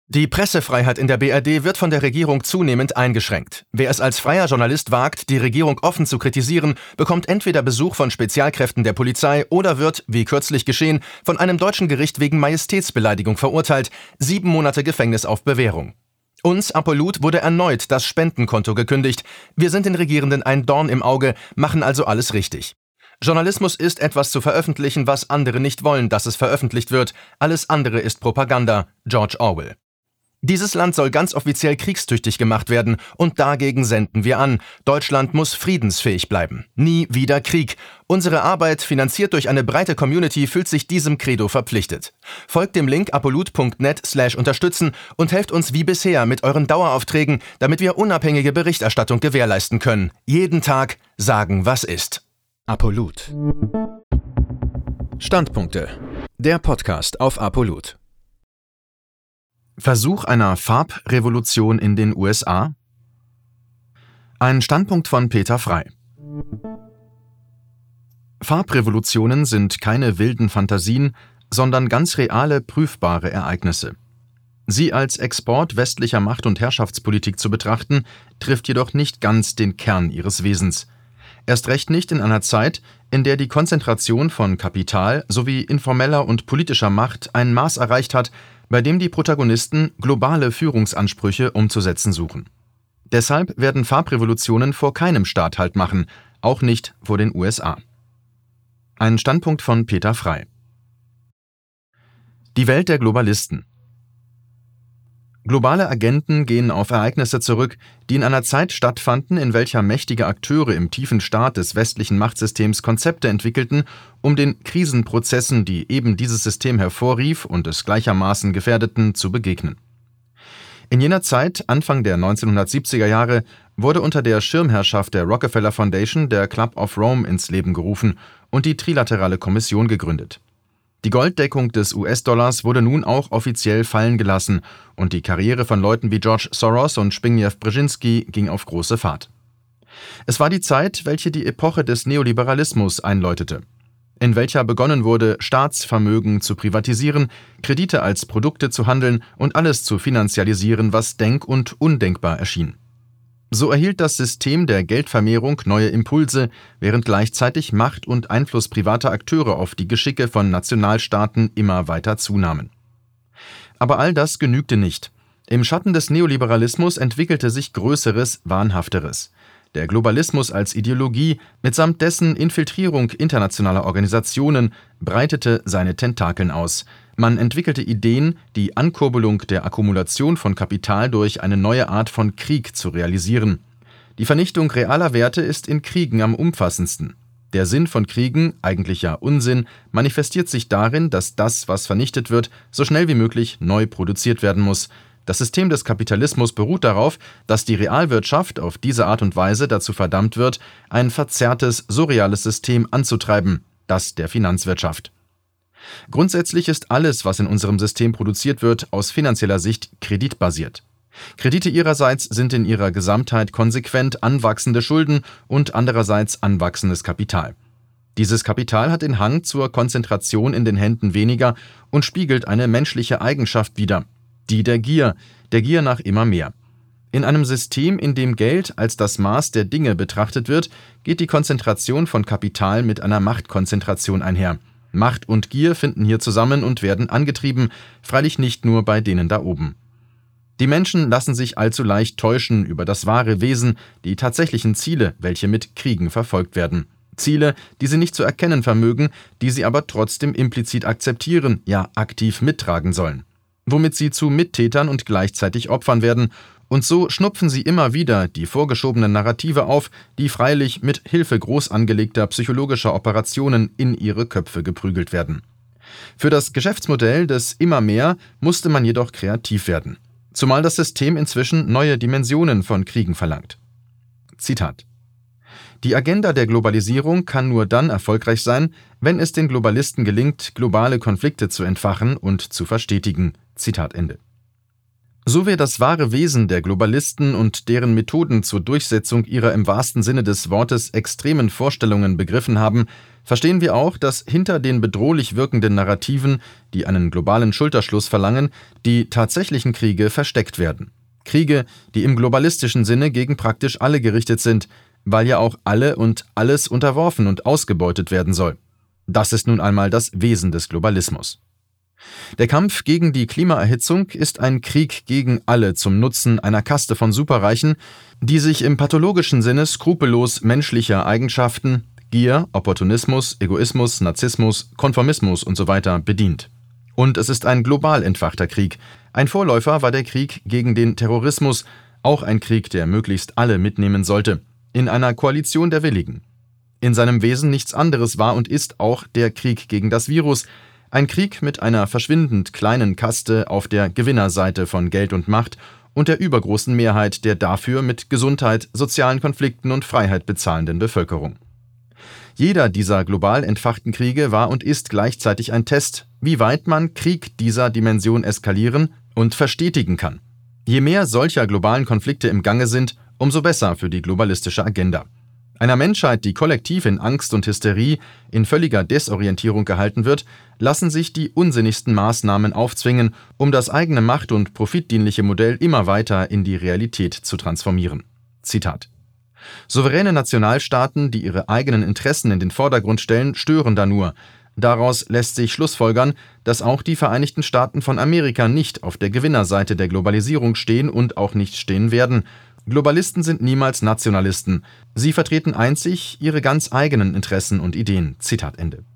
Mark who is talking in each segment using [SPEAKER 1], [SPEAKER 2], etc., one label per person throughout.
[SPEAKER 1] Die Pressefreiheit in der BRD wird von der Regierung zunehmend eingeschränkt. Wer es als freier Journalist wagt, die Regierung offen zu kritisieren, bekommt entweder Besuch von Spezialkräften der Polizei oder wird, wie kürzlich geschehen, von einem deutschen Gericht wegen Majestätsbeleidigung verurteilt, 7 Monate Gefängnis auf Bewährung. Uns, Apolut, wurde erneut das Spendenkonto gekündigt. Wir sind den Regierenden ein Dorn im Auge, machen also alles richtig. Journalismus ist etwas zu veröffentlichen, was andere nicht wollen, dass es veröffentlicht wird. Alles andere ist Propaganda. George Orwell. Dieses Land soll ganz offiziell kriegstüchtig gemacht werden und dagegen senden wir an. Deutschland muss friedensfähig bleiben. Nie wieder Krieg. Unsere Arbeit, finanziert durch eine breite Community, fühlt sich diesem Credo verpflichtet. Folgt dem Link apolut.net/unterstützen und helft uns wie bisher mit euren Daueraufträgen, damit wir unabhängige Berichterstattung gewährleisten können. Jeden Tag sagen, was ist.
[SPEAKER 2] Apolut. Standpunkte. Der Podcast auf Apolut.
[SPEAKER 1] Versuch einer Farbrevolution in den USA? Ein Standpunkt von Peter Frey. Farbrevolutionen sind keine wilden Fantasien, sondern ganz reale, prüfbare Ereignisse. Sie als Export westlicher Macht- und Herrschaftspolitik zu betrachten, trifft jedoch nicht ganz den Kern ihres Wesens. Erst recht nicht in einer Zeit, in der die Konzentration von Kapital sowie informeller und politischer Macht ein Maß erreicht hat, bei dem die Protagonisten globale Führungsansprüche umzusetzen suchen. Deshalb werden Farbrevolutionen vor keinem Staat Halt machen, auch nicht vor den USA. Ein Standpunkt von Peter Frey. Die Welt der Globalisten. Globale Agenten gehen auf Ereignisse zurück, die in einer Zeit stattfanden, in welcher mächtige Akteure im tiefen Staat des westlichen Machtsystems Konzepte entwickelten, um den Krisenprozessen, die eben dieses System hervorrief und es gleichermaßen gefährdeten, zu begegnen. In jener Zeit, Anfang der 1970er Jahre, wurde unter der Schirmherrschaft der Rockefeller Foundation der Club of Rome ins Leben gerufen und die Trilaterale Kommission gegründet. Die Golddeckung des US-Dollars wurde nun auch offiziell fallen gelassen und die Karriere von Leuten wie George Soros und Zbigniew Brzezinski ging auf große Fahrt. Es war die Zeit, welche die Epoche des Neoliberalismus einläutete, in welcher begonnen wurde, Staatsvermögen zu privatisieren, Kredite als Produkte zu handeln und alles zu finanzialisieren, was denk- und undenkbar erschien. So erhielt das System der Geldvermehrung neue Impulse, während gleichzeitig Macht und Einfluss privater Akteure auf die Geschicke von Nationalstaaten immer weiter zunahmen. Aber all das genügte nicht. Im Schatten des Neoliberalismus entwickelte sich Größeres, Wahnhafteres. Der Globalismus als Ideologie mitsamt dessen Infiltrierung internationaler Organisationen breitete seine Tentakeln aus. Man entwickelte Ideen, die Ankurbelung der Akkumulation von Kapital durch eine neue Art von Krieg zu realisieren. Die Vernichtung realer Werte ist in Kriegen am umfassendsten. Der Sinn von Kriegen, eigentlich ja Unsinn, manifestiert sich darin, dass das, was vernichtet wird, so schnell wie möglich neu produziert werden muss. Das System des Kapitalismus beruht darauf, dass die Realwirtschaft auf diese Art und Weise dazu verdammt wird, ein verzerrtes, surreales System anzutreiben, das der Finanzwirtschaft. Grundsätzlich ist alles, was in unserem System produziert wird, aus finanzieller Sicht kreditbasiert. Kredite ihrerseits sind in ihrer Gesamtheit konsequent anwachsende Schulden und andererseits anwachsendes Kapital. Dieses Kapital hat den Hang zur Konzentration in den Händen weniger und spiegelt eine menschliche Eigenschaft wider, die der Gier nach immer mehr. In einem System, in dem Geld als das Maß der Dinge betrachtet wird, geht die Konzentration von Kapital mit einer Machtkonzentration einher. Macht und Gier finden hier zusammen und werden angetrieben, freilich nicht nur bei denen da oben. Die Menschen lassen sich allzu leicht täuschen über das wahre Wesen, die tatsächlichen Ziele, welche mit Kriegen verfolgt werden. Ziele, die sie nicht zu erkennen vermögen, die sie aber trotzdem implizit akzeptieren, ja aktiv mittragen sollen. Womit sie zu Mittätern und gleichzeitig Opfern werden, und so schnupfen sie immer wieder die vorgeschobenen Narrative auf, die freilich mit Hilfe groß angelegter psychologischer Operationen in ihre Köpfe geprügelt werden. Für das Geschäftsmodell des Immer mehr musste man jedoch kreativ werden, zumal das System inzwischen neue Dimensionen von Kriegen verlangt. Zitat: Die Agenda der Globalisierung kann nur dann erfolgreich sein, wenn es den Globalisten gelingt, globale Konflikte zu entfachen und zu verstetigen. Zitat Ende. So wir das wahre Wesen der Globalisten und deren Methoden zur Durchsetzung ihrer im wahrsten Sinne des Wortes extremen Vorstellungen begriffen haben, verstehen wir auch, dass hinter den bedrohlich wirkenden Narrativen, die einen globalen Schulterschluss verlangen, die tatsächlichen Kriege versteckt werden. Kriege, die im globalistischen Sinne gegen praktisch alle gerichtet sind, weil ja auch alle und alles unterworfen und ausgebeutet werden soll. Das ist nun einmal das Wesen des Globalismus. Der Kampf gegen die Klimaerhitzung ist ein Krieg gegen alle zum Nutzen einer Kaste von Superreichen, die sich im pathologischen Sinne skrupellos menschlicher Eigenschaften, Gier, Opportunismus, Egoismus, Narzissmus, Konformismus usw. bedient. Und es ist ein global entfachter Krieg. Ein Vorläufer war der Krieg gegen den Terrorismus, auch ein Krieg, der möglichst alle mitnehmen sollte, in einer Koalition der Willigen. In seinem Wesen nichts anderes war und ist auch der Krieg gegen das Virus, ein Krieg mit einer verschwindend kleinen Kaste auf der Gewinnerseite von Geld und Macht und der übergroßen Mehrheit der dafür mit Gesundheit, sozialen Konflikten und Freiheit bezahlenden Bevölkerung. Jeder dieser global entfachten Kriege war und ist gleichzeitig ein Test, wie weit man Krieg dieser Dimension eskalieren und verstetigen kann. Je mehr solcher globalen Konflikte im Gange sind, umso besser für die globalistische Agenda. Einer Menschheit, die kollektiv in Angst und Hysterie, in völliger Desorientierung gehalten wird, lassen sich die unsinnigsten Maßnahmen aufzwingen, um das eigene macht- und profitdienliche Modell immer weiter in die Realität zu transformieren. Zitat: Souveräne Nationalstaaten, die ihre eigenen Interessen in den Vordergrund stellen, stören da nur. Daraus lässt sich schlussfolgern, dass auch die Vereinigten Staaten von Amerika nicht auf der Gewinnerseite der Globalisierung stehen und auch nicht stehen werden. Globalisten sind niemals Nationalisten. Sie vertreten einzig ihre ganz eigenen Interessen und Ideen. Zitat Ende.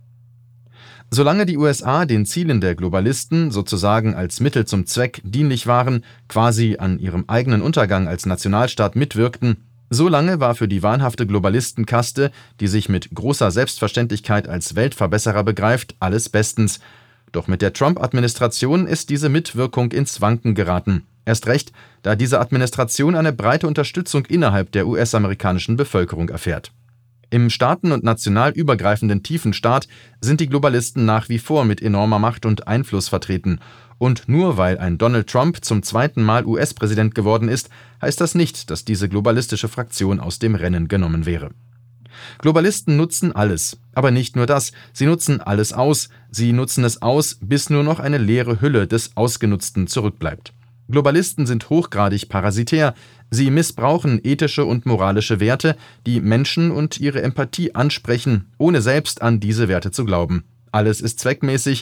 [SPEAKER 1] Solange die USA den Zielen der Globalisten sozusagen als Mittel zum Zweck dienlich waren, quasi an ihrem eigenen Untergang als Nationalstaat mitwirkten, solange war für die wahnhafte Globalistenkaste, die sich mit großer Selbstverständlichkeit als Weltverbesserer begreift, alles bestens. Doch mit der Trump-Administration ist diese Mitwirkung ins Wanken geraten. Erst recht, da diese Administration eine breite Unterstützung innerhalb der US-amerikanischen Bevölkerung erfährt. Im staaten- und national übergreifenden tiefen Staat sind die Globalisten nach wie vor mit enormer Macht und Einfluss vertreten. Und nur weil ein Donald Trump zum zweiten Mal US-Präsident geworden ist, heißt das nicht, dass diese globalistische Fraktion aus dem Rennen genommen wäre. Globalisten nutzen alles, aber nicht nur das, sie nutzen alles aus, sie nutzen es aus, bis nur noch eine leere Hülle des Ausgenutzten zurückbleibt. Globalisten sind hochgradig parasitär, sie missbrauchen ethische und moralische Werte, die Menschen und ihre Empathie ansprechen, ohne selbst an diese Werte zu glauben. Alles ist zweckmäßig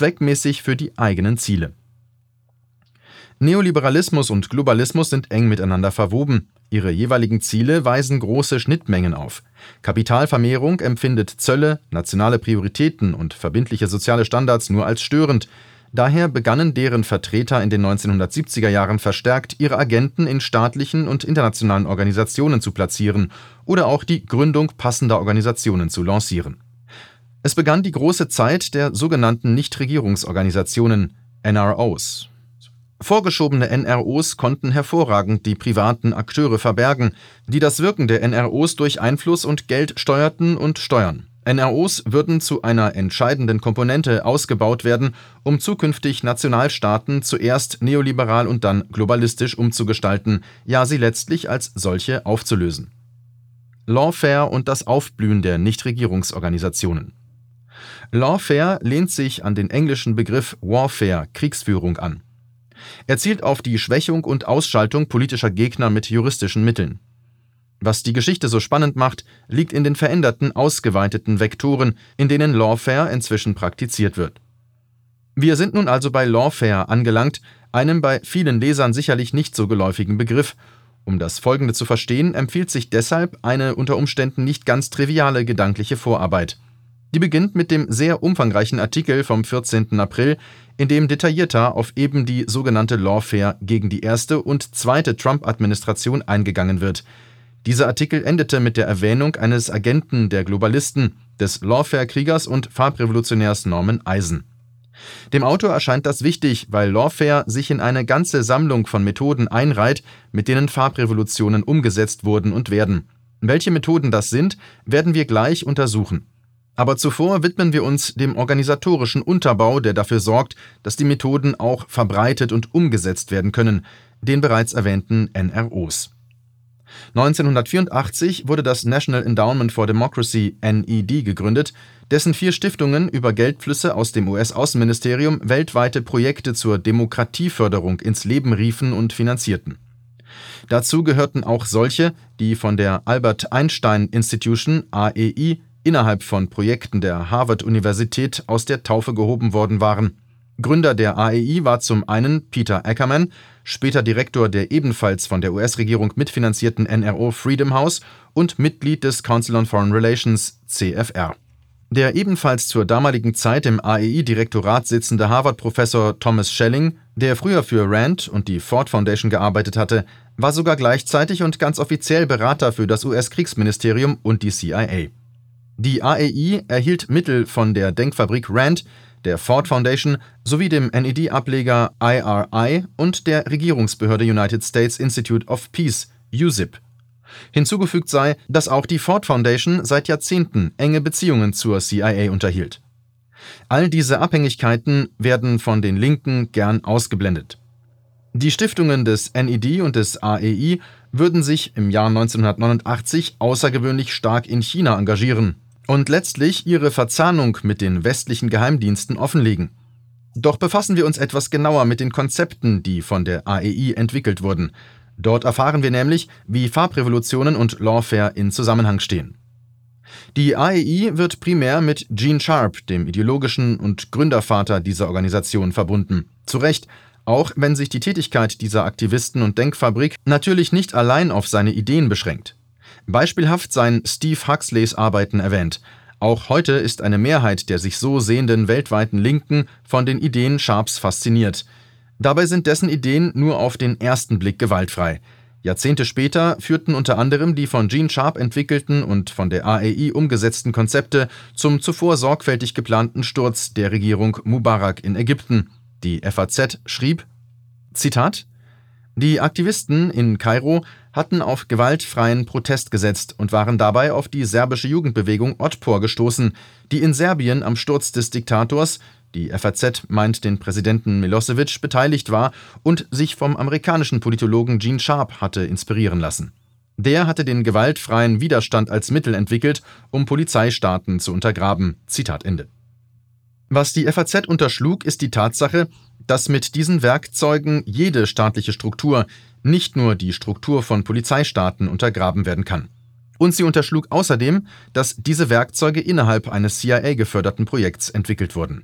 [SPEAKER 1] für die eigenen Ziele. Neoliberalismus und Globalismus sind eng miteinander verwoben. Ihre jeweiligen Ziele weisen große Schnittmengen auf. Kapitalvermehrung empfindet Zölle, nationale Prioritäten und verbindliche soziale Standards nur als störend. Daher begannen deren Vertreter in den 1970er Jahren verstärkt, ihre Agenten in staatlichen und internationalen Organisationen zu platzieren oder auch die Gründung passender Organisationen zu lancieren. Es begann die große Zeit der sogenannten Nichtregierungsorganisationen, NROs. Vorgeschobene NROs konnten hervorragend die privaten Akteure verbergen, die das Wirken der NROs durch Einfluss und Geld steuerten und steuern. NROs würden zu einer entscheidenden Komponente ausgebaut werden, um zukünftig Nationalstaaten zuerst neoliberal und dann globalistisch umzugestalten, ja sie letztlich als solche aufzulösen. Lawfare und das Aufblühen der Nichtregierungsorganisationen. Lawfare lehnt sich an den englischen Begriff Warfare, Kriegsführung, an. Er zielt auf die Schwächung und Ausschaltung politischer Gegner mit juristischen Mitteln. Was die Geschichte so spannend macht, liegt in den veränderten, ausgeweiteten Vektoren, in denen Lawfare inzwischen praktiziert wird. Wir sind nun also bei Lawfare angelangt, einem bei vielen Lesern sicherlich nicht so geläufigen Begriff. Um das Folgende zu verstehen, empfiehlt sich deshalb eine unter Umständen nicht ganz triviale gedankliche Vorarbeit. Die beginnt mit dem sehr umfangreichen Artikel vom 14. April, in dem detaillierter auf eben die sogenannte Lawfare gegen die erste und zweite Trump-Administration eingegangen wird. Dieser Artikel endete mit der Erwähnung eines Agenten der Globalisten, des Lawfare-Kriegers und Farbrevolutionärs Norman Eisen. Dem Autor erscheint das wichtig, weil Lawfare sich in eine ganze Sammlung von Methoden einreiht, mit denen Farbrevolutionen umgesetzt wurden und werden. Welche Methoden das sind, werden wir gleich untersuchen. Aber zuvor widmen wir uns dem organisatorischen Unterbau, der dafür sorgt, dass die Methoden auch verbreitet und umgesetzt werden können, den bereits erwähnten NROs. 1984 wurde das National Endowment for Democracy (NED) gegründet, dessen 4 Stiftungen über Geldflüsse aus dem US-Außenministerium weltweite Projekte zur Demokratieförderung ins Leben riefen und finanzierten. Dazu gehörten auch solche, die von der Albert Einstein Institution (AEI) innerhalb von Projekten der Harvard-Universität aus der Taufe gehoben worden waren. Gründer der AEI war zum einen Peter Ackerman, später Direktor der ebenfalls von der US-Regierung mitfinanzierten NRO Freedom House und Mitglied des Council on Foreign Relations (CFR). Der ebenfalls zur damaligen Zeit im AEI-Direktorat sitzende Harvard-Professor Thomas Schelling, der früher für RAND und die Ford Foundation gearbeitet hatte, war sogar gleichzeitig und ganz offiziell Berater für das US-Kriegsministerium und die CIA. Die AEI erhielt Mittel von der Denkfabrik RAND, der Ford Foundation sowie dem NED-Ableger IRI und der Regierungsbehörde United States Institute of Peace (USIP). Hinzugefügt sei, dass auch die Ford Foundation seit Jahrzehnten enge Beziehungen zur CIA unterhielt. All diese Abhängigkeiten werden von den Linken gern ausgeblendet. Die Stiftungen des NED und des AEI würden sich im Jahr 1989 außergewöhnlich stark in China engagieren und letztlich ihre Verzahnung mit den westlichen Geheimdiensten offenlegen. Doch befassen wir uns etwas genauer mit den Konzepten, die von der AEI entwickelt wurden. Dort erfahren wir nämlich, wie Farbrevolutionen und Lawfare in Zusammenhang stehen. Die AEI wird primär mit Gene Sharp, dem ideologischen und Gründervater dieser Organisation, verbunden. Zu Recht, auch wenn sich die Tätigkeit dieser Aktivisten und Denkfabrik natürlich nicht allein auf seine Ideen beschränkt. Beispielhaft seien Steve Huxleys Arbeiten erwähnt. Auch heute ist eine Mehrheit der sich so sehenden weltweiten Linken von den Ideen Sharps fasziniert. Dabei sind dessen Ideen nur auf den ersten Blick gewaltfrei. Jahrzehnte später führten unter anderem die von Gene Sharp entwickelten und von der AEI umgesetzten Konzepte zum zuvor sorgfältig geplanten Sturz der Regierung Mubarak in Ägypten. Die FAZ schrieb, Zitat: Die Aktivisten in Kairo hatten auf gewaltfreien Protest gesetzt und waren dabei auf die serbische Jugendbewegung Otpor gestoßen, die in Serbien am Sturz des Diktators, die FAZ meint den Präsidenten Milosevic, beteiligt war und sich vom amerikanischen Politologen Gene Sharp hatte inspirieren lassen. Der hatte den gewaltfreien Widerstand als Mittel entwickelt, um Polizeistaaten zu untergraben. Zitat Ende. Was die FAZ unterschlug, ist die Tatsache, dass mit diesen Werkzeugen jede staatliche Struktur, nicht nur die Struktur von Polizeistaaten, untergraben werden kann. Und sie unterschlug außerdem, dass diese Werkzeuge innerhalb eines CIA-geförderten Projekts entwickelt wurden.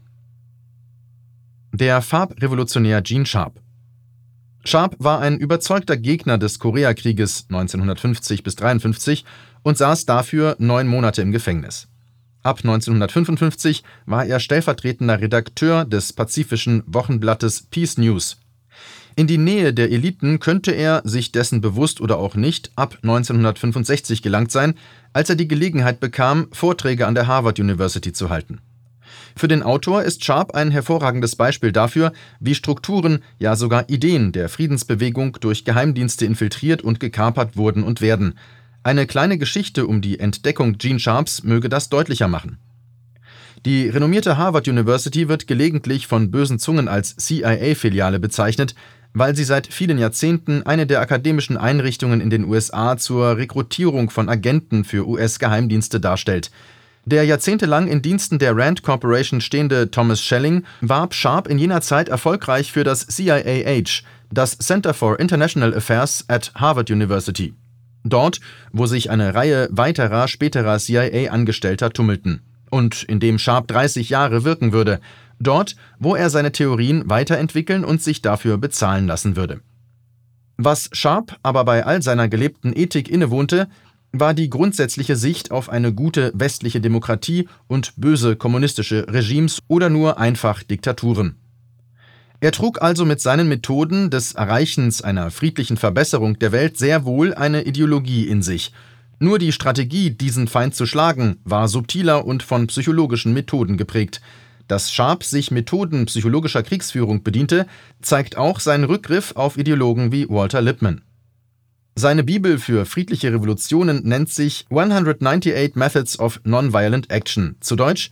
[SPEAKER 1] Der Farbrevolutionär Gene Sharp. Sharp war ein überzeugter Gegner des Koreakrieges 1950 bis 1953 und saß dafür 9 Monate im Gefängnis. Ab 1955 war er stellvertretender Redakteur des pazifischen Wochenblattes Peace News. In die Nähe der Eliten könnte er, sich dessen bewusst oder auch nicht, ab 1965 gelangt sein, als er die Gelegenheit bekam, Vorträge an der Harvard University zu halten. Für den Autor ist Sharp ein hervorragendes Beispiel dafür, wie Strukturen, ja sogar Ideen der Friedensbewegung durch Geheimdienste infiltriert und gekapert wurden und werden. Eine kleine Geschichte um die Entdeckung Gene Sharps möge das deutlicher machen. Die renommierte Harvard University wird gelegentlich von bösen Zungen als CIA-Filiale bezeichnet, weil sie seit vielen Jahrzehnten eine der akademischen Einrichtungen in den USA zur Rekrutierung von Agenten für US-Geheimdienste darstellt. Der jahrzehntelang in Diensten der Rand Corporation stehende Thomas Schelling warb Sharp in jener Zeit erfolgreich für das CIAH, das Center for International Affairs at Harvard University. Dort, wo sich eine Reihe weiterer späterer CIA-Angestellter tummelten. Und in dem Sharp 30 Jahre wirken würde. Dort, wo er seine Theorien weiterentwickeln und sich dafür bezahlen lassen würde. Was Sharp aber bei all seiner gelebten Ethik innewohnte, war die grundsätzliche Sicht auf eine gute westliche Demokratie und böse kommunistische Regimes oder nur einfach Diktaturen. Er trug also mit seinen Methoden des Erreichens einer friedlichen Verbesserung der Welt sehr wohl eine Ideologie in sich. Nur die Strategie, diesen Feind zu schlagen, war subtiler und von psychologischen Methoden geprägt. Dass Sharp sich Methoden psychologischer Kriegsführung bediente, zeigt auch sein Rückgriff auf Ideologen wie Walter Lippmann. Seine Bibel für friedliche Revolutionen nennt sich 198 Methods of Nonviolent Action, zu Deutsch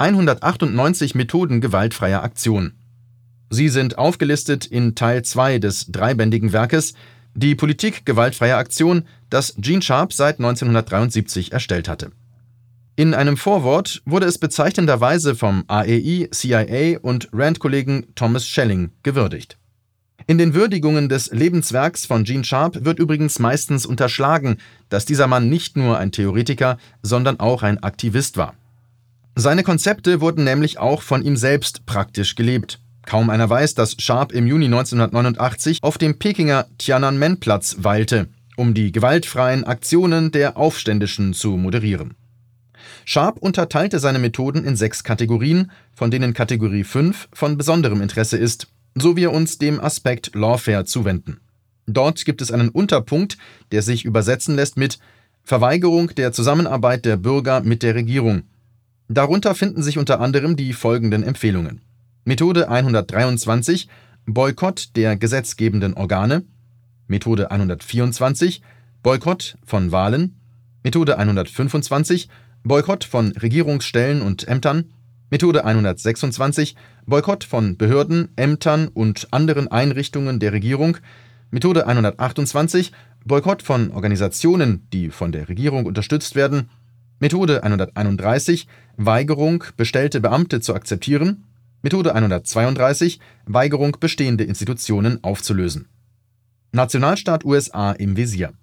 [SPEAKER 1] 198 Methoden gewaltfreier Aktion. Sie sind aufgelistet in Teil 2 des dreibändigen Werkes Die Politik gewaltfreier Aktion, das Gene Sharp seit 1973 erstellt hatte. In einem Vorwort wurde es bezeichnenderweise vom AEI, CIA und RAND-Kollegen Thomas Schelling gewürdigt. In den Würdigungen des Lebenswerks von Gene Sharp wird übrigens meistens unterschlagen, dass dieser Mann nicht nur ein Theoretiker, sondern auch ein Aktivist war. Seine Konzepte wurden nämlich auch von ihm selbst praktisch gelebt. Kaum einer weiß, dass Sharp im Juni 1989 auf dem Pekinger Tiananmen-Platz weilte, um die gewaltfreien Aktionen der Aufständischen zu moderieren. Sharp unterteilte seine Methoden in 6 Kategorien, von denen Kategorie 5 von besonderem Interesse ist, so wir uns dem Aspekt Lawfare zuwenden. Dort gibt es einen Unterpunkt, der sich übersetzen lässt mit Verweigerung der Zusammenarbeit der Bürger mit der Regierung. Darunter finden sich unter anderem die folgenden Empfehlungen. Methode 123 Boykott der gesetzgebenden Organe, Methode 124 Boykott von Wahlen, Methode 125 Boykott von Regierungsstellen und Ämtern, Methode 126 Boykott von Behörden, Ämtern und anderen Einrichtungen der Regierung, Methode 128 Boykott von Organisationen, die von der Regierung unterstützt werden, Methode 131 Weigerung, bestellte Beamte zu akzeptieren, Methode 132 Weigerung, bestehende Institutionen aufzulösen. Nationalstaat USA im Visier.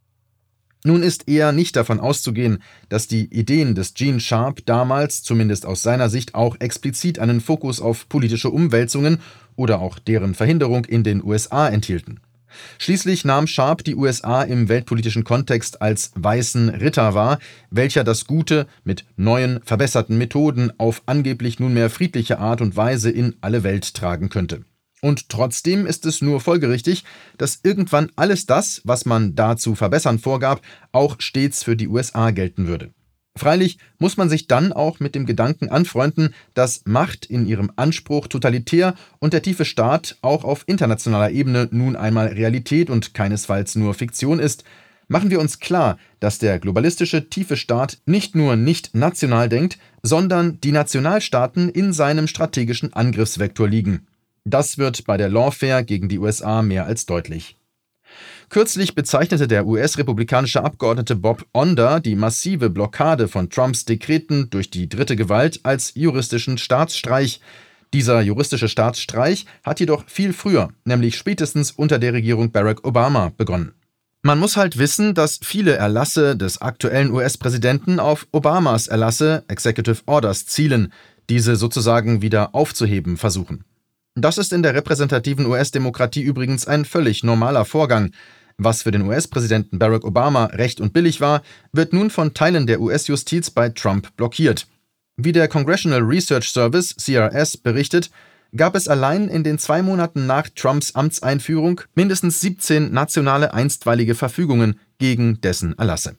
[SPEAKER 1] Nun ist eher nicht davon auszugehen, dass die Ideen des Gene Sharp damals, zumindest aus seiner Sicht, auch explizit einen Fokus auf politische Umwälzungen oder auch deren Verhinderung in den USA enthielten. Schließlich nahm Sharp die USA im weltpolitischen Kontext als weißen Ritter wahr, welcher das Gute mit neuen, verbesserten Methoden auf angeblich nunmehr friedliche Art und Weise in alle Welt tragen könnte. Und trotzdem ist es nur folgerichtig, dass irgendwann alles das, was man da zu verbessern vorgab, auch stets für die USA gelten würde. Freilich muss man sich dann auch mit dem Gedanken anfreunden, dass Macht in ihrem Anspruch totalitär und der tiefe Staat auch auf internationaler Ebene nun einmal Realität und keinesfalls nur Fiktion ist. Machen wir uns klar, dass der globalistische tiefe Staat nicht nur nicht national denkt, sondern die Nationalstaaten in seinem strategischen Angriffsvektor liegen. Das wird bei der Lawfare gegen die USA mehr als deutlich. Kürzlich bezeichnete der US-republikanische Abgeordnete Bob Onder die massive Blockade von Trumps Dekreten durch die dritte Gewalt als juristischen Staatsstreich. Dieser juristische Staatsstreich hat jedoch viel früher, nämlich spätestens unter der Regierung Barack Obama, begonnen. Man muss halt wissen, dass viele Erlasse des aktuellen US-Präsidenten auf Obamas Erlasse, Executive Orders, zielen, diese sozusagen wieder aufzuheben versuchen. Das ist in der repräsentativen US-Demokratie übrigens ein völlig normaler Vorgang. Was für den US-Präsidenten Barack Obama recht und billig war, wird nun von Teilen der US-Justiz bei Trump blockiert. Wie der Congressional Research Service, CRS, berichtet, gab es allein in den 2 Monaten nach Trumps Amtseinführung mindestens 17 nationale einstweilige Verfügungen gegen dessen Erlasse.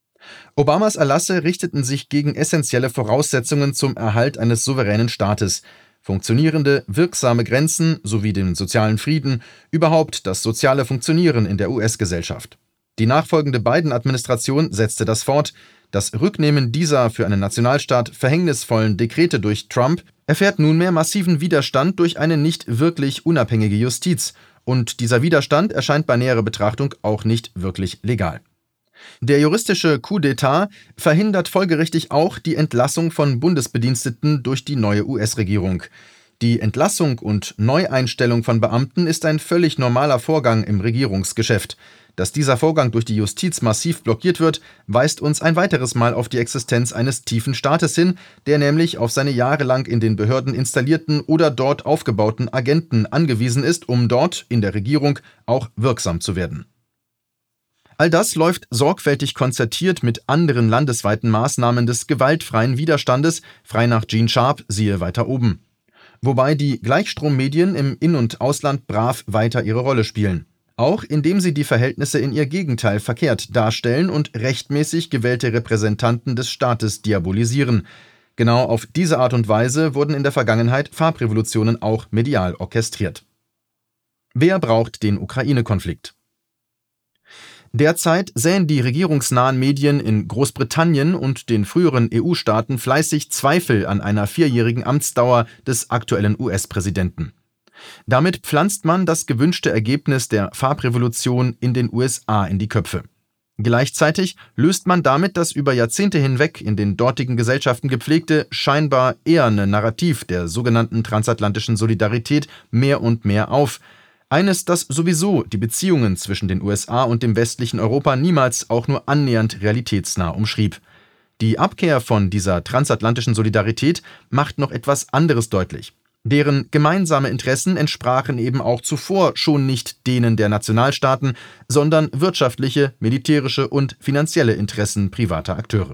[SPEAKER 1] Obamas Erlasse richteten sich gegen essentielle Voraussetzungen zum Erhalt eines souveränen Staates, funktionierende, wirksame Grenzen sowie den sozialen Frieden, überhaupt das soziale Funktionieren in der US-Gesellschaft. Die nachfolgende Biden-Administration setzte das fort. Das Rücknehmen dieser für einen Nationalstaat verhängnisvollen Dekrete durch Trump erfährt nunmehr massiven Widerstand durch eine nicht wirklich unabhängige Justiz, und dieser Widerstand erscheint bei näherer Betrachtung auch nicht wirklich legal. Der juristische Coup d'État verhindert folgerichtig auch die Entlassung von Bundesbediensteten durch die neue US-Regierung. Die Entlassung und Neueinstellung von Beamten ist ein völlig normaler Vorgang im Regierungsgeschäft. Dass dieser Vorgang durch die Justiz massiv blockiert wird, weist uns ein weiteres Mal auf die Existenz eines tiefen Staates hin, der nämlich auf seine jahrelang in den Behörden installierten oder dort aufgebauten Agenten angewiesen ist, um dort in der Regierung auch wirksam zu werden. All das läuft sorgfältig konzertiert mit anderen landesweiten Maßnahmen des gewaltfreien Widerstandes, frei nach Gene Sharp, siehe weiter oben. Wobei die Gleichstrommedien im In- und Ausland brav weiter ihre Rolle spielen. Auch indem sie die Verhältnisse in ihr Gegenteil verkehrt darstellen und rechtmäßig gewählte Repräsentanten des Staates diabolisieren. Genau auf diese Art und Weise wurden in der Vergangenheit Farbrevolutionen auch medial orchestriert. Wer braucht den Ukraine-Konflikt? Derzeit säen die regierungsnahen Medien in Großbritannien und den früheren EU-Staaten fleißig Zweifel an einer 4-jährigen Amtsdauer des aktuellen US-Präsidenten. Damit pflanzt man das gewünschte Ergebnis der Farbrevolution in den USA in die Köpfe. Gleichzeitig löst man damit das über Jahrzehnte hinweg in den dortigen Gesellschaften gepflegte, scheinbar eherne Narrativ der sogenannten transatlantischen Solidarität mehr und mehr auf. Eines, das sowieso die Beziehungen zwischen den USA und dem westlichen Europa niemals auch nur annähernd realitätsnah umschrieb. Die Abkehr von dieser transatlantischen Solidarität macht noch etwas anderes deutlich. Deren gemeinsame Interessen entsprachen eben auch zuvor schon nicht denen der Nationalstaaten, sondern wirtschaftliche, militärische und finanzielle Interessen privater Akteure.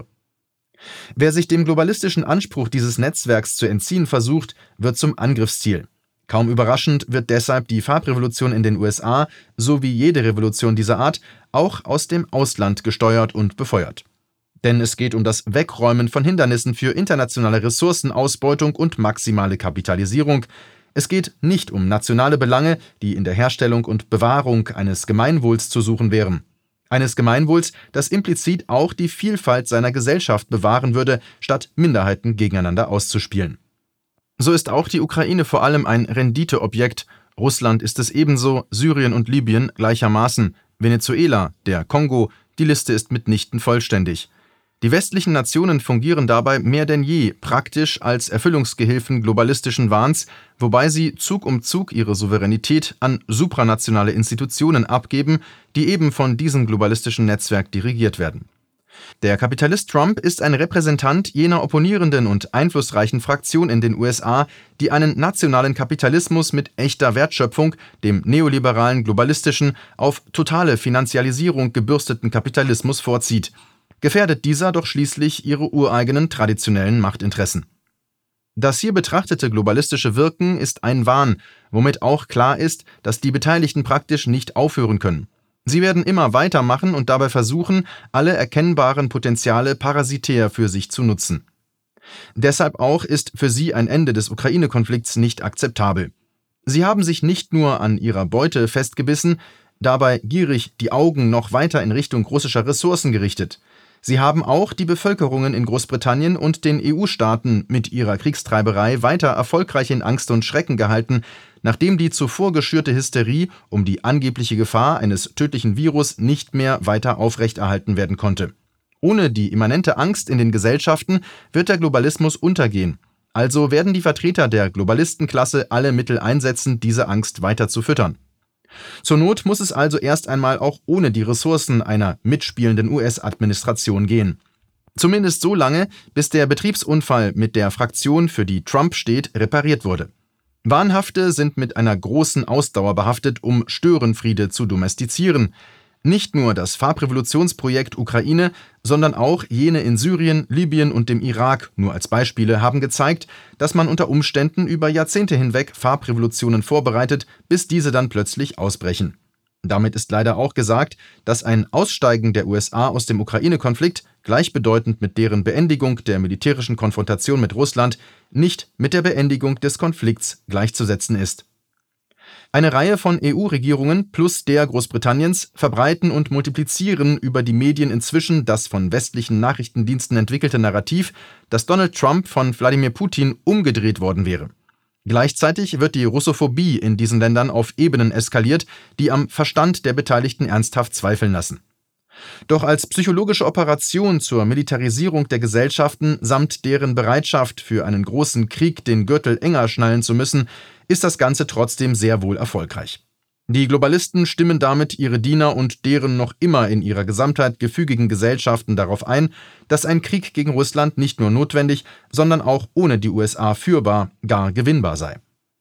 [SPEAKER 1] Wer sich dem globalistischen Anspruch dieses Netzwerks zu entziehen versucht, wird zum Angriffsziel. Kaum überraschend wird deshalb die Farbrevolution in den USA, so wie jede Revolution dieser Art, auch aus dem Ausland gesteuert und befeuert. Denn es geht um das Wegräumen von Hindernissen für internationale Ressourcenausbeutung und maximale Kapitalisierung. Es geht nicht um nationale Belange, die in der Herstellung und Bewahrung eines Gemeinwohls zu suchen wären. Eines Gemeinwohls, das implizit auch die Vielfalt seiner Gesellschaft bewahren würde, statt Minderheiten gegeneinander auszuspielen. So ist auch die Ukraine vor allem ein Renditeobjekt. Russland ist es ebenso, Syrien und Libyen gleichermaßen, Venezuela, der Kongo, die Liste ist mitnichten vollständig. Die westlichen Nationen fungieren dabei mehr denn je praktisch als Erfüllungsgehilfen globalistischen Wahns, wobei sie Zug um Zug ihre Souveränität an supranationale Institutionen abgeben, die eben von diesem globalistischen Netzwerk dirigiert werden. Der Kapitalist Trump ist ein Repräsentant jener opponierenden und einflussreichen Fraktion in den USA, die einen nationalen Kapitalismus mit echter Wertschöpfung, dem neoliberalen, globalistischen, auf totale Finanzialisierung gebürsteten Kapitalismus vorzieht. Gefährdet dieser doch schließlich ihre ureigenen traditionellen Machtinteressen. Das hier betrachtete globalistische Wirken ist ein Wahn, womit auch klar ist, dass die Beteiligten praktisch nicht aufhören können. Sie werden immer weitermachen und dabei versuchen, alle erkennbaren Potenziale parasitär für sich zu nutzen. Deshalb auch ist für sie ein Ende des Ukraine-Konflikts nicht akzeptabel. Sie haben sich nicht nur an ihrer Beute festgebissen, dabei gierig die Augen noch weiter in Richtung russischer Ressourcen gerichtet. Sie haben auch die Bevölkerungen in Großbritannien und den EU-Staaten mit ihrer Kriegstreiberei weiter erfolgreich in Angst und Schrecken gehalten, nachdem die zuvor geschürte Hysterie um die angebliche Gefahr eines tödlichen Virus nicht mehr weiter aufrechterhalten werden konnte. Ohne die immanente Angst in den Gesellschaften wird der Globalismus untergehen. Also werden die Vertreter der Globalistenklasse alle Mittel einsetzen, diese Angst weiter zu füttern. Zur Not muss es also erst einmal auch ohne die Ressourcen einer mitspielenden US-Administration gehen. Zumindest so lange, bis der Betriebsunfall mit der Fraktion, für die Trump steht, repariert wurde. Wahnhafte sind mit einer großen Ausdauer behaftet, um Störenfriede zu domestizieren. Nicht nur das Farbrevolutionsprojekt Ukraine, sondern auch jene in Syrien, Libyen und dem Irak, nur als Beispiele, haben gezeigt, dass man unter Umständen über Jahrzehnte hinweg Farbrevolutionen vorbereitet, bis diese dann plötzlich ausbrechen. Damit ist leider auch gesagt, dass ein Aussteigen der USA aus dem Ukraine-Konflikt, gleichbedeutend mit deren Beendigung der militärischen Konfrontation mit Russland, nicht mit der Beendigung des Konflikts gleichzusetzen ist. Eine Reihe von EU-Regierungen plus der Großbritanniens verbreiten und multiplizieren über die Medien inzwischen das von westlichen Nachrichtendiensten entwickelte Narrativ, dass Donald Trump von Wladimir Putin umgedreht worden wäre. Gleichzeitig wird die Russophobie in diesen Ländern auf Ebenen eskaliert, die am Verstand der Beteiligten ernsthaft zweifeln lassen. Doch als psychologische Operation zur Militarisierung der Gesellschaften samt deren Bereitschaft, für einen großen Krieg den Gürtel enger schnallen zu müssen, ist das Ganze trotzdem sehr wohl erfolgreich. Die Globalisten stimmen damit ihre Diener und deren noch immer in ihrer Gesamtheit gefügigen Gesellschaften darauf ein, dass ein Krieg gegen Russland nicht nur notwendig, sondern auch ohne die USA führbar, gar gewinnbar sei.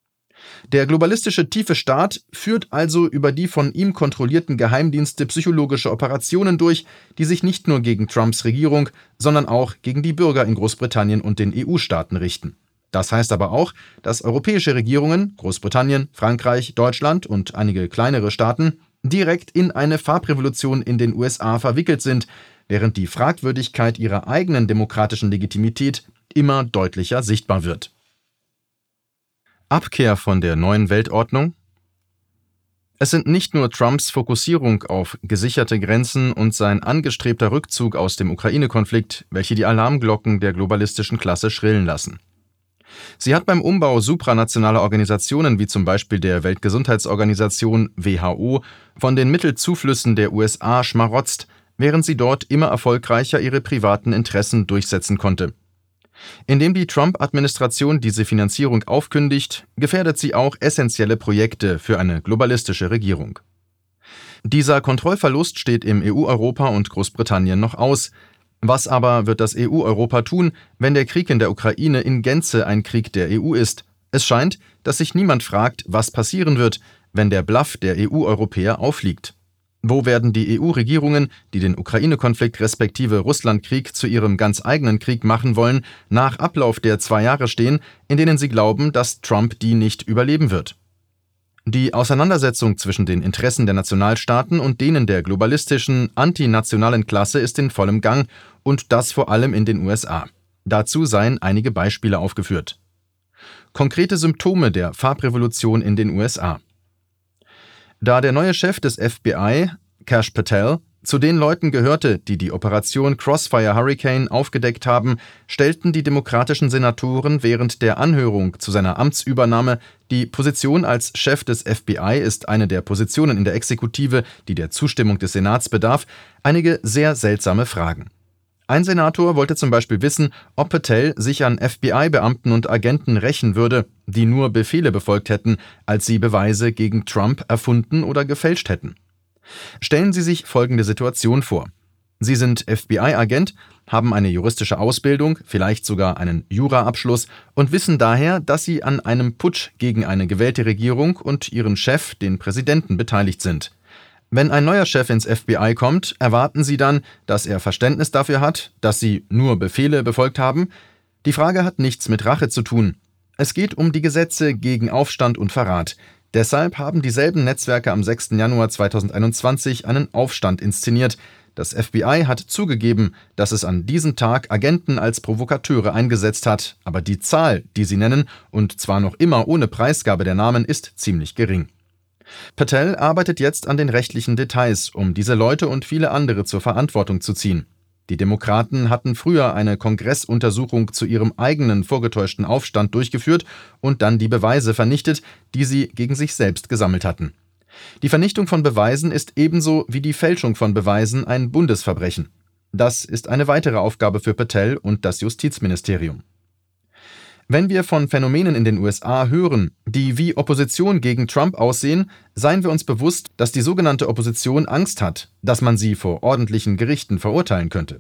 [SPEAKER 1] Der globalistische tiefe Staat führt also über die von ihm kontrollierten Geheimdienste psychologische Operationen durch, die sich nicht nur gegen Trumps Regierung, sondern auch gegen die Bürger in Großbritannien und den EU-Staaten richten. Das heißt aber auch, dass europäische Regierungen, Großbritannien, Frankreich, Deutschland und einige kleinere Staaten, direkt in eine Farbrevolution in den USA verwickelt sind, während die Fragwürdigkeit ihrer eigenen demokratischen Legitimität immer deutlicher sichtbar wird. Abkehr von der neuen Weltordnung? Es sind nicht nur Trumps Fokussierung auf gesicherte Grenzen und sein angestrebter Rückzug aus dem Ukraine-Konflikt, welche die Alarmglocken der globalistischen Klasse schrillen lassen. Sie hat beim Umbau supranationaler Organisationen wie zum Beispiel der Weltgesundheitsorganisation WHO von den Mittelzuflüssen der USA schmarotzt, während sie dort immer erfolgreicher ihre privaten Interessen durchsetzen konnte. Indem die Trump-Administration diese Finanzierung aufkündigt, gefährdet sie auch essentielle Projekte für eine globalistische Regierung. Dieser Kontrollverlust steht im EU-Europa und Großbritannien noch aus. Was aber wird das EU-Europa tun, wenn der Krieg in der Ukraine in Gänze ein Krieg der EU ist? Es scheint, dass sich niemand fragt, was passieren wird, wenn der Bluff der EU-Europäer aufliegt. Wo werden die EU-Regierungen, die den Ukraine-Konflikt respektive Russlandkrieg zu ihrem ganz eigenen Krieg machen wollen, nach Ablauf der 2 Jahre stehen, in denen sie glauben, dass Trump die nicht überleben wird? Die Auseinandersetzung zwischen den Interessen der Nationalstaaten und denen der globalistischen, antinationalen Klasse ist in vollem Gang, und das vor allem in den USA. Dazu seien einige Beispiele aufgeführt. Konkrete Symptome der Farbrevolution in den USA. Da der neue Chef des FBI, Kash Patel, zu den Leuten gehörte, die die Operation Crossfire Hurricane aufgedeckt haben, stellten die demokratischen Senatoren während der Anhörung zu seiner Amtsübernahme, die Position als Chef des FBI ist eine der Positionen in der Exekutive, die der Zustimmung des Senats bedarf, einige sehr seltsame Fragen. Ein Senator wollte zum Beispiel wissen, ob Patel sich an FBI-Beamten und Agenten rächen würde, die nur Befehle befolgt hätten, als sie Beweise gegen Trump erfunden oder gefälscht hätten. Stellen Sie sich folgende Situation vor. Sie sind FBI-Agent, haben eine juristische Ausbildung, vielleicht sogar einen Jura-Abschluss und wissen daher, dass Sie an einem Putsch gegen eine gewählte Regierung und ihren Chef, den Präsidenten, beteiligt sind. Wenn ein neuer Chef ins FBI kommt, erwarten Sie dann, dass er Verständnis dafür hat, dass Sie nur Befehle befolgt haben? Die Frage hat nichts mit Rache zu tun. Es geht um die Gesetze gegen Aufstand und Verrat. Deshalb haben dieselben Netzwerke am 6. Januar 2021 einen Aufstand inszeniert. Das FBI hat zugegeben, dass es an diesem Tag Agenten als Provokateure eingesetzt hat, aber die Zahl, die sie nennen, und zwar noch immer ohne Preisgabe der Namen, ist ziemlich gering. Patel arbeitet jetzt an den rechtlichen Details, um diese Leute und viele andere zur Verantwortung zu ziehen. Die Demokraten hatten früher eine Kongressuntersuchung zu ihrem eigenen vorgetäuschten Aufstand durchgeführt und dann die Beweise vernichtet, die sie gegen sich selbst gesammelt hatten. Die Vernichtung von Beweisen ist ebenso wie die Fälschung von Beweisen ein Bundesverbrechen. Das ist eine weitere Aufgabe für Patel und das Justizministerium. Wenn wir von Phänomenen in den USA hören, die wie Opposition gegen Trump aussehen, seien wir uns bewusst, dass die sogenannte Opposition Angst hat, dass man sie vor ordentlichen Gerichten verurteilen könnte.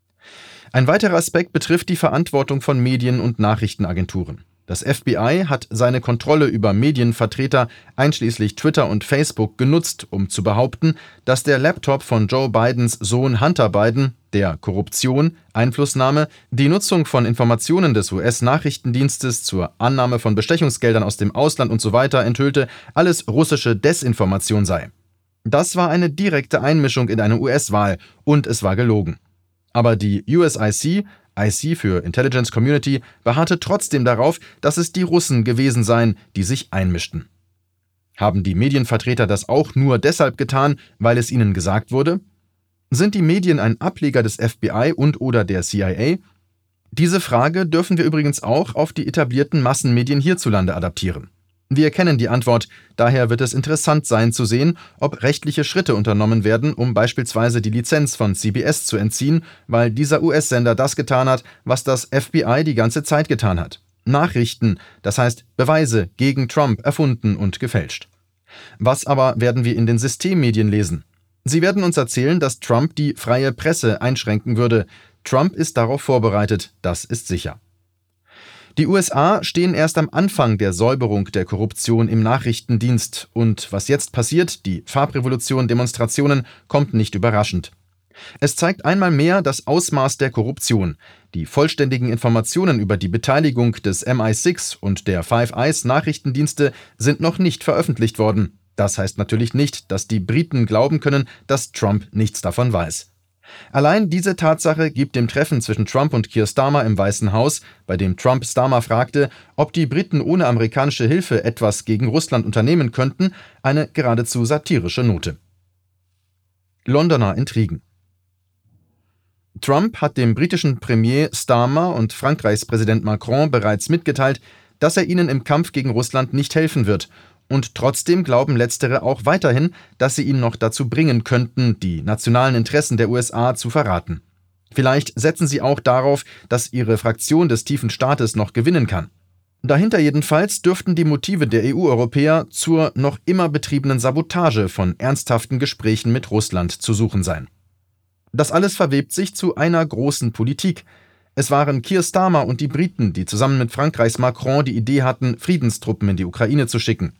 [SPEAKER 1] Ein weiterer Aspekt betrifft die Verantwortung von Medien- und Nachrichtenagenturen. Das FBI hat seine Kontrolle über Medienvertreter einschließlich Twitter und Facebook genutzt, um zu behaupten, dass der Laptop von Joe Bidens Sohn Hunter Biden, der Korruption, Einflussnahme, die Nutzung von Informationen des US-Nachrichtendienstes zur Annahme von Bestechungsgeldern aus dem Ausland usw. enthüllte, alles russische Desinformation sei. Das war eine direkte Einmischung in eine US-Wahl und es war gelogen. Aber die USIC, IC für Intelligence Community, beharrte trotzdem darauf, dass es die Russen gewesen seien, die sich einmischten. Haben die Medienvertreter das auch nur deshalb getan, weil es ihnen gesagt wurde? Sind die Medien ein Ableger des FBI und/oder der CIA? Diese Frage dürfen wir übrigens auch auf die etablierten Massenmedien hierzulande adaptieren. Wir kennen die Antwort, daher wird es interessant sein zu sehen, ob rechtliche Schritte unternommen werden, um beispielsweise die Lizenz von CBS zu entziehen, weil dieser US-Sender das getan hat, was das FBI die ganze Zeit getan hat. Nachrichten, das heißt Beweise gegen Trump erfunden und gefälscht. Was aber werden wir in den Systemmedien lesen? Sie werden uns erzählen, dass Trump die freie Presse einschränken würde. Trump ist darauf vorbereitet, das ist sicher. Die USA stehen erst am Anfang der Säuberung der Korruption im Nachrichtendienst und was jetzt passiert, die Farbrevolution, Demonstrationen, kommt nicht überraschend. Es zeigt einmal mehr das Ausmaß der Korruption. Die vollständigen Informationen über die Beteiligung des MI6 und der Five Eyes Nachrichtendienste sind noch nicht veröffentlicht worden. Das heißt natürlich nicht, dass die Briten glauben können, dass Trump nichts davon weiß. Allein diese Tatsache gibt dem Treffen zwischen Trump und Keir Starmer im Weißen Haus, bei dem Trump Starmer fragte, ob die Briten ohne amerikanische Hilfe etwas gegen Russland unternehmen könnten, eine geradezu satirische Note. Londoner Intrigen. Trump hat dem britischen Premier Starmer und Frankreichs Präsident Macron bereits mitgeteilt, dass er ihnen im Kampf gegen Russland nicht helfen wird. Und trotzdem glauben Letztere auch weiterhin, dass sie ihn noch dazu bringen könnten, die nationalen Interessen der USA zu verraten. Vielleicht setzen sie auch darauf, dass ihre Fraktion des tiefen Staates noch gewinnen kann. Dahinter jedenfalls dürften die Motive der EU-Europäer zur noch immer betriebenen Sabotage von ernsthaften Gesprächen mit Russland zu suchen sein. Das alles verwebt sich zu einer großen Politik. Es waren Keir Starmer und die Briten, die zusammen mit Frankreichs Macron die Idee hatten, Friedenstruppen in die Ukraine zu schicken.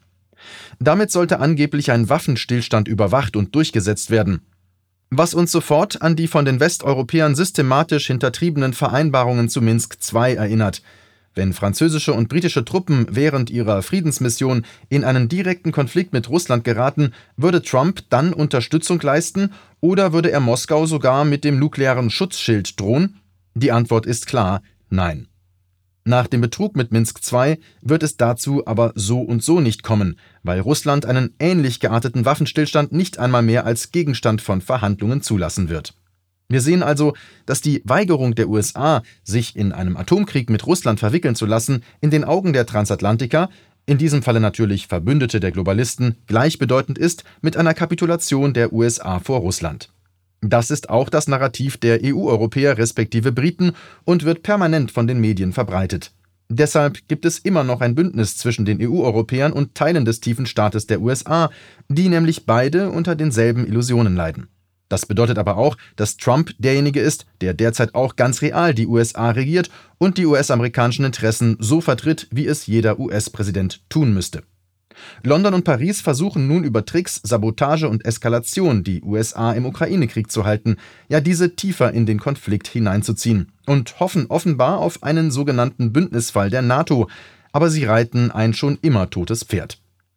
[SPEAKER 1] Damit sollte angeblich ein Waffenstillstand überwacht und durchgesetzt werden. Was uns sofort an die von den Westeuropäern systematisch hintertriebenen Vereinbarungen zu Minsk II erinnert. Wenn französische und britische Truppen während ihrer Friedensmission in einen direkten Konflikt mit Russland geraten, würde Trump dann Unterstützung leisten oder würde er Moskau sogar mit dem nuklearen Schutzschild drohen? Die Antwort ist klar, nein. Nach dem Betrug mit Minsk II wird es dazu aber so und so nicht kommen, weil Russland einen ähnlich gearteten Waffenstillstand nicht einmal mehr als Gegenstand von Verhandlungen zulassen wird. Wir sehen also, dass die Weigerung der USA, sich in einem Atomkrieg mit Russland verwickeln zu lassen, in den Augen der Transatlantiker, in diesem Falle natürlich Verbündete der Globalisten, gleichbedeutend ist mit einer Kapitulation der USA vor Russland. Das ist auch das Narrativ der EU-Europäer respektive Briten und wird permanent von den Medien verbreitet. Deshalb gibt es immer noch ein Bündnis zwischen den EU-Europäern und Teilen des tiefen Staates der USA, die nämlich beide unter denselben Illusionen leiden. Das bedeutet aber auch, dass Trump derjenige ist, der derzeit auch ganz real die USA regiert und die US-amerikanischen Interessen so vertritt, wie es jeder US-Präsident tun müsste. London und Paris versuchen nun über Tricks, Sabotage und Eskalation die USA im Ukraine-Krieg zu halten, ja diese tiefer in den Konflikt hineinzuziehen und hoffen offenbar auf einen sogenannten Bündnisfall der NATO, aber sie reiten ein schon immer totes Pferd.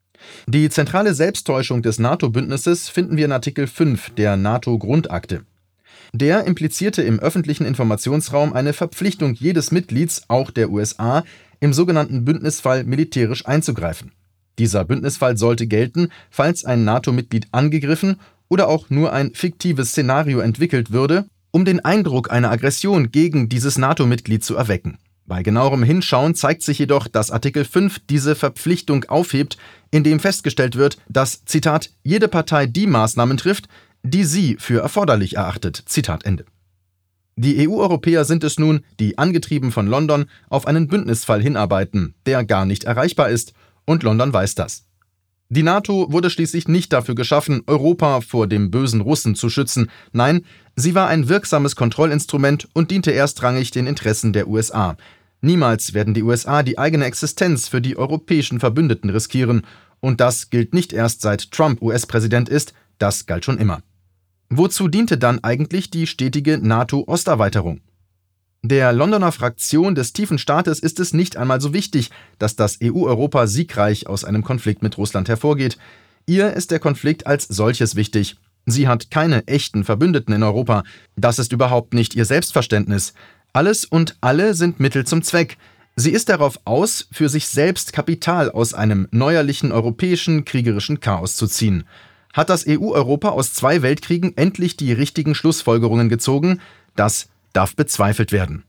[SPEAKER 1] Die zentrale Selbsttäuschung des NATO-Bündnisses finden wir in Artikel 5 der NATO-Grundakte. Der implizierte im öffentlichen Informationsraum eine Verpflichtung jedes Mitglieds, auch der USA, im sogenannten Bündnisfall militärisch einzugreifen. Dieser Bündnisfall sollte gelten, falls ein NATO-Mitglied angegriffen oder auch nur ein fiktives Szenario entwickelt würde, um den Eindruck einer Aggression gegen dieses NATO-Mitglied zu erwecken. Bei genauerem Hinschauen zeigt sich jedoch, dass Artikel 5 diese Verpflichtung aufhebt, indem festgestellt wird, dass, Zitat, jede Partei die Maßnahmen trifft, die sie für erforderlich erachtet. Zitat Ende. Die EU-Europäer sind es nun, die angetrieben von London auf einen Bündnisfall hinarbeiten, der gar nicht erreichbar ist, und London weiß das. Die NATO wurde schließlich nicht dafür geschaffen, Europa vor dem bösen Russen zu schützen. Nein, sie war ein wirksames Kontrollinstrument und diente erstrangig den Interessen der USA. Niemals werden die USA die eigene Existenz für die europäischen Verbündeten riskieren. Und das gilt nicht erst seit Trump US-Präsident ist, das galt schon immer. Wozu diente dann eigentlich die stetige NATO-Osterweiterung? Der Londoner Fraktion des tiefen Staates ist es nicht einmal so wichtig, dass das EU-Europa siegreich aus einem Konflikt mit Russland hervorgeht. Ihr ist der Konflikt als solches wichtig. Sie hat keine echten Verbündeten in Europa. Das ist überhaupt nicht ihr Selbstverständnis. Alles und alle sind Mittel zum Zweck. Sie ist darauf aus, für sich selbst Kapital aus einem neuerlichen europäischen kriegerischen Chaos zu ziehen. Hat das EU-Europa aus 2 Weltkriegen endlich die richtigen Schlussfolgerungen gezogen? Das darf bezweifelt werden.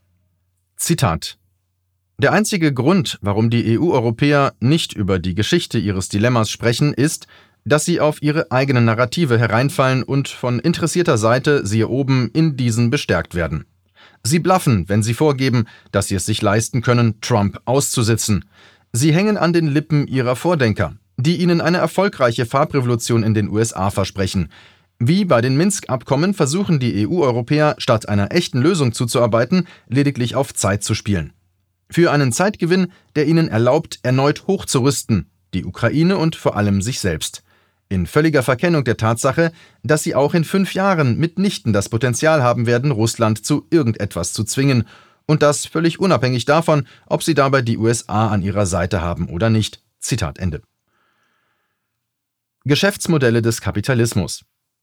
[SPEAKER 1] Zitat: Der einzige Grund, warum die EU-Europäer nicht über die Geschichte ihres Dilemmas sprechen, ist, dass sie auf ihre eigenen Narrative hereinfallen und von interessierter Seite, siehe oben, in diesen bestärkt werden. Sie bluffen, wenn sie vorgeben, dass sie es sich leisten können, Trump auszusitzen. Sie hängen an den Lippen ihrer Vordenker, die ihnen eine erfolgreiche Farbrevolution in den USA versprechen. Wie bei den Minsk-Abkommen versuchen die EU-Europäer, statt einer echten Lösung zuzuarbeiten, lediglich auf Zeit zu spielen. Für einen Zeitgewinn, der ihnen erlaubt, erneut hochzurüsten, die Ukraine und vor allem sich selbst. In völliger Verkennung der Tatsache, dass sie auch in 5 Jahren mitnichten das Potenzial haben werden, Russland zu irgendetwas zu zwingen, und das völlig unabhängig davon, ob sie dabei die USA an ihrer Seite haben oder nicht. Zitat Ende. Geschäftsmodelle des Kapitalismus.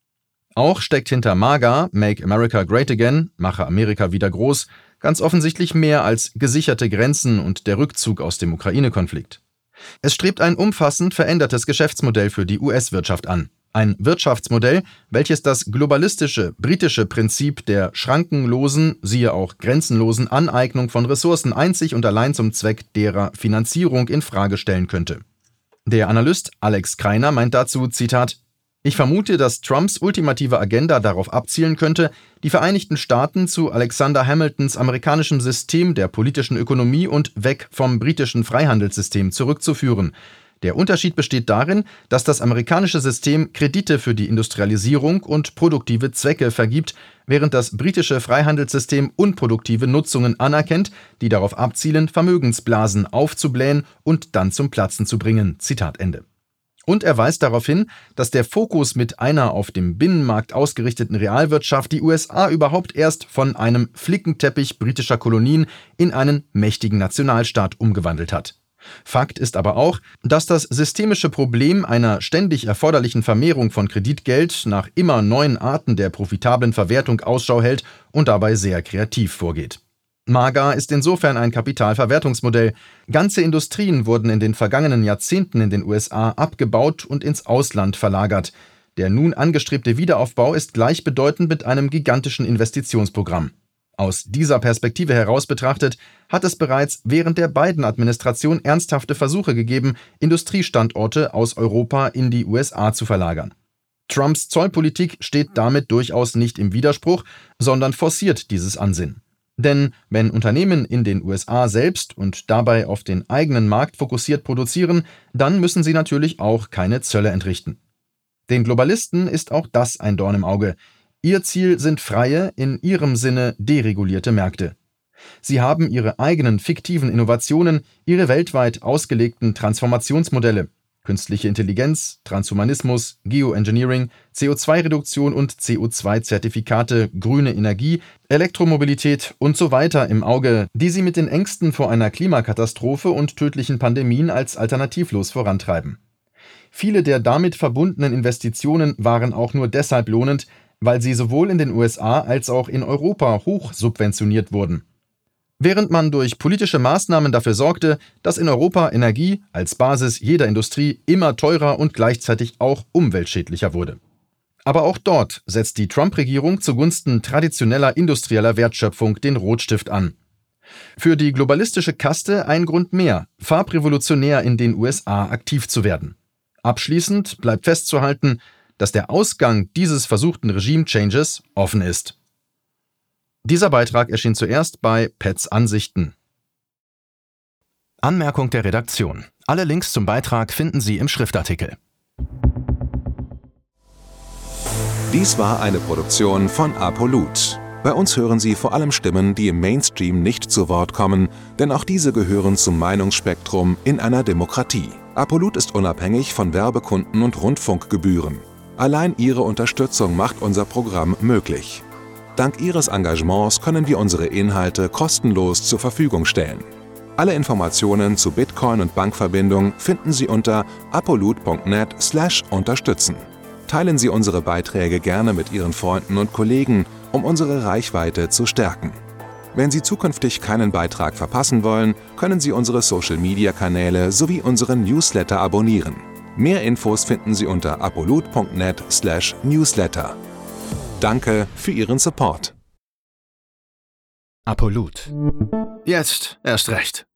[SPEAKER 1] Auch steckt hinter MAGA, Make America Great Again, mache Amerika wieder groß, ganz offensichtlich mehr als gesicherte Grenzen und der Rückzug aus dem Ukraine-Konflikt. Es strebt ein umfassend verändertes Geschäftsmodell für die US-Wirtschaft an. Ein Wirtschaftsmodell, welches das globalistische, britische Prinzip der schrankenlosen, siehe auch grenzenlosen Aneignung von Ressourcen einzig und allein zum Zweck derer Finanzierung in Frage stellen könnte. Der Analyst Alex Kreiner meint dazu, Zitat, ich vermute, dass Trumps ultimative Agenda darauf abzielen könnte, die Vereinigten Staaten zu Alexander Hamiltons amerikanischem System der politischen Ökonomie und weg vom britischen Freihandelssystem zurückzuführen. Der Unterschied besteht darin, dass das amerikanische System Kredite für die Industrialisierung und produktive Zwecke vergibt, während das britische Freihandelssystem unproduktive Nutzungen anerkennt, die darauf abzielen, Vermögensblasen aufzublähen und dann zum Platzen zu bringen. Zitat Ende. Und er weist darauf hin, dass der Fokus mit einer auf dem Binnenmarkt ausgerichteten Realwirtschaft die USA überhaupt erst von einem Flickenteppich britischer Kolonien in einen mächtigen Nationalstaat umgewandelt hat. Fakt ist aber auch, dass das systemische Problem einer ständig erforderlichen Vermehrung von Kreditgeld nach immer neuen Arten der profitablen Verwertung Ausschau hält und dabei sehr kreativ vorgeht. MAGA ist insofern ein Kapitalverwertungsmodell. Ganze Industrien wurden in den vergangenen Jahrzehnten in den USA abgebaut und ins Ausland verlagert. Der nun angestrebte Wiederaufbau ist gleichbedeutend mit einem gigantischen Investitionsprogramm. Aus dieser Perspektive heraus betrachtet, hat es bereits während der Biden-Administration ernsthafte Versuche gegeben, Industriestandorte aus Europa in die USA zu verlagern. Trumps Zollpolitik steht damit durchaus nicht im Widerspruch, sondern forciert dieses Ansinnen. Denn wenn Unternehmen in den USA selbst und dabei auf den eigenen Markt fokussiert produzieren, dann müssen sie natürlich auch keine Zölle entrichten. Den Globalisten ist auch das ein Dorn im Auge. Ihr Ziel sind freie, in ihrem Sinne deregulierte Märkte. Sie haben ihre eigenen fiktiven Innovationen, ihre weltweit ausgelegten Transformationsmodelle, künstliche Intelligenz, Transhumanismus, Geoengineering, CO2-Reduktion und CO2-Zertifikate, grüne Energie, Elektromobilität und so weiter im Auge, die sie mit den Ängsten vor einer Klimakatastrophe und tödlichen Pandemien als alternativlos vorantreiben. Viele der damit verbundenen Investitionen waren auch nur deshalb lohnend, weil sie sowohl in den USA als auch in Europa hoch subventioniert wurden. Während man durch politische Maßnahmen dafür sorgte, dass in Europa Energie als Basis jeder Industrie immer teurer und gleichzeitig auch umweltschädlicher wurde. Aber auch dort setzt die Trump-Regierung zugunsten traditioneller industrieller Wertschöpfung den Rotstift an. Für die globalistische Kaste ein Grund mehr, farbrevolutionär in den USA aktiv zu werden. Abschließend bleibt festzuhalten, dass der Ausgang dieses versuchten Regime-Changes offen ist. Dieser Beitrag erschien zuerst bei Pets Ansichten.
[SPEAKER 2] Anmerkung der Redaktion. Alle Links zum Beitrag finden Sie im Schriftartikel.
[SPEAKER 3] Dies war eine Produktion von ApoLoot. Bei uns hören Sie vor allem Stimmen, die im Mainstream nicht zu Wort kommen, denn auch diese gehören zum Meinungsspektrum in einer Demokratie. ApoLoot ist unabhängig von Werbekunden und Rundfunkgebühren. Allein Ihre Unterstützung macht unser Programm möglich. Dank Ihres Engagements können wir unsere Inhalte kostenlos zur Verfügung stellen. Alle Informationen zu Bitcoin und Bankverbindung finden Sie unter apoloot.net/unterstützen. Teilen Sie unsere Beiträge gerne mit Ihren Freunden und Kollegen, um unsere Reichweite zu stärken. Wenn Sie zukünftig keinen Beitrag verpassen wollen, können Sie unsere Social-Media-Kanäle sowie unseren Newsletter abonnieren. Mehr Infos finden Sie unter apoloot.net/newsletter. Danke für Ihren Support.
[SPEAKER 2] ApoLoot.
[SPEAKER 4] Jetzt erst recht.